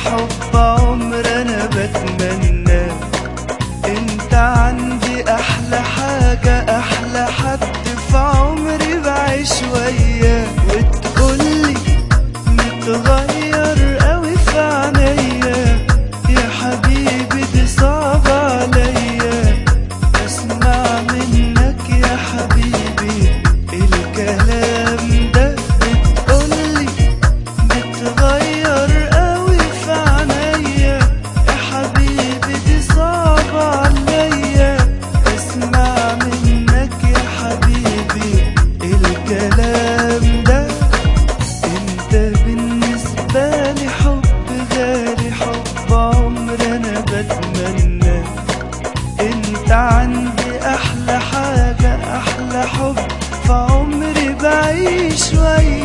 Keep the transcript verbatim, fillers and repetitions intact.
حب عمر انا بتمناه. انت عندي احلى حاجة، احلى حد في عمري بعيش وياه. وتقولي متغير قوي في عينيا، يا حبيبي دي صعبة عليا اسمع منك يا حبيبي الكلام ده. بتقولي متغير قوي في عينيا، يا حبيبي دي صعبة عليا اسمع منك يا حبيبي الكلام ده. انت بالنسبة لي حب غالي، حب عمر انا بتمناه. انت عندي احلى حاجة، احلى حب في عمري بعيش وياك.